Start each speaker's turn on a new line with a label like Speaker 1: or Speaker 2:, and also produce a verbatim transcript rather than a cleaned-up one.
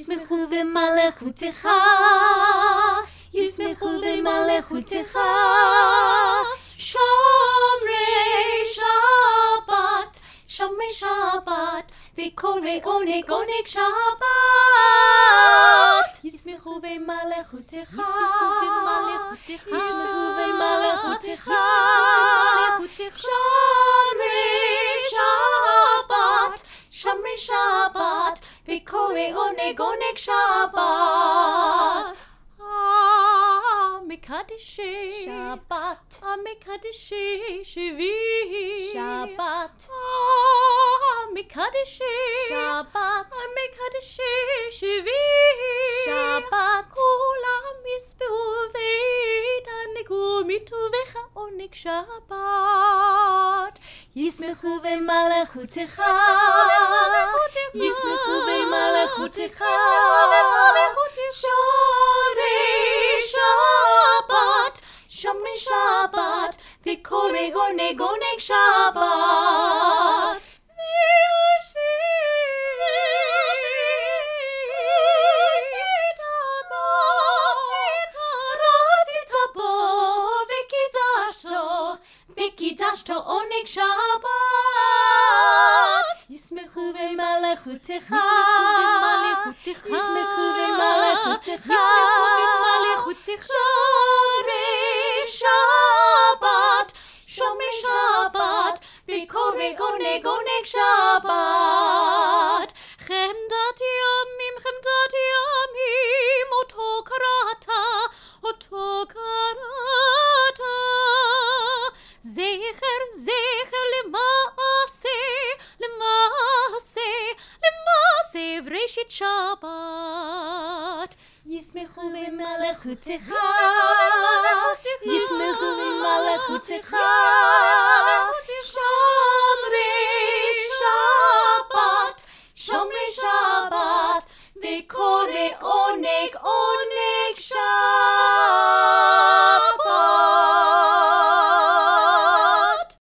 Speaker 1: ישמחו במלכותך, ישמחו במלכותך, שומרי שבת, שומרי שבת, וקורא עונג עונג שבת. ישמחו במלכותך, ישמחו במלכותך, שומרי שבת, שומרי שבת, וקורא עונג עונג שבת.
Speaker 2: מקדשי
Speaker 1: שבת,
Speaker 2: מקדשי שבי
Speaker 1: שבת,
Speaker 2: מקדשי
Speaker 1: שבת,
Speaker 2: מקדשי שבי
Speaker 1: שבת.
Speaker 2: כולם ישבעו ויתענגו מטובך עונג שבת.
Speaker 1: ישמחו במלכותך, ישמחו במלכותך, שומרי שבת, שומרי שבת, וקורא עונג עונג שבת. וקידשתו עונג שבת. ישמחו במלכותך, ישמחו במלכותך, שומרי שבת, שומרי שבת, וקורא עונג עונג שבת.
Speaker 2: חמדת ימים, חמדת ימים, אותו קראת, אותו קראת. זכר, זכר למעשה, למעשה, למעשה בראשית שבת.
Speaker 1: ישמחו במלכותך, ישמחו במלכותך,